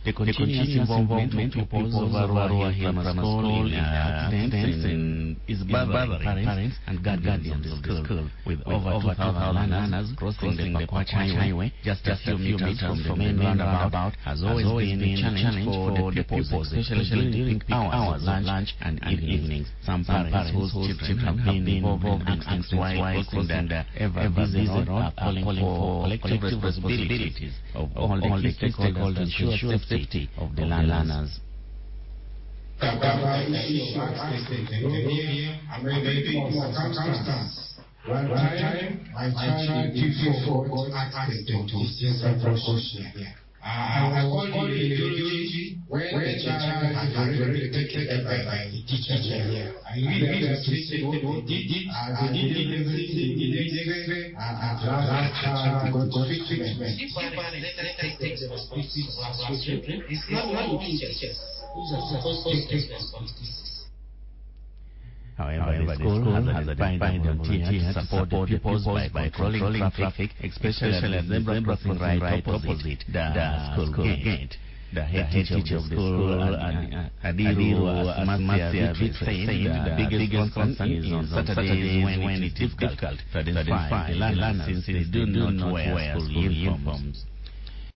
the continuous involvement of pupils of Arua Hill Grammar School in accidents is bothering parents and guardians of the school, with over 2,000 learners crossing the Pakwach Highway just a few meters from the main roundabout has always been a challenge for the pupils, especially during peak hours, lunch and evenings. Some parents whose children have been involved in accidents while crossing the ever-busy road are calling for collective responsibilities of all the stakeholders to ensure safety of the learners. One time, my child got accident to his several. I was called in radiology when the child had already been taken by the teacher here. I really appreciated what they did. They did everything in X-ray and last child got treatment. If parents take the responsibility of our children, it's not only teachers who are supposed to take responsibility. However, the school has identified the opportunity to support the pupils by controlling traffic, especially at the zebra crossing right opposite the school gate. The head teacher of the school, Adiru Asmasia, said the biggest concern is on Saturdays when it is difficult to identify the learners since they do not wear school uniforms.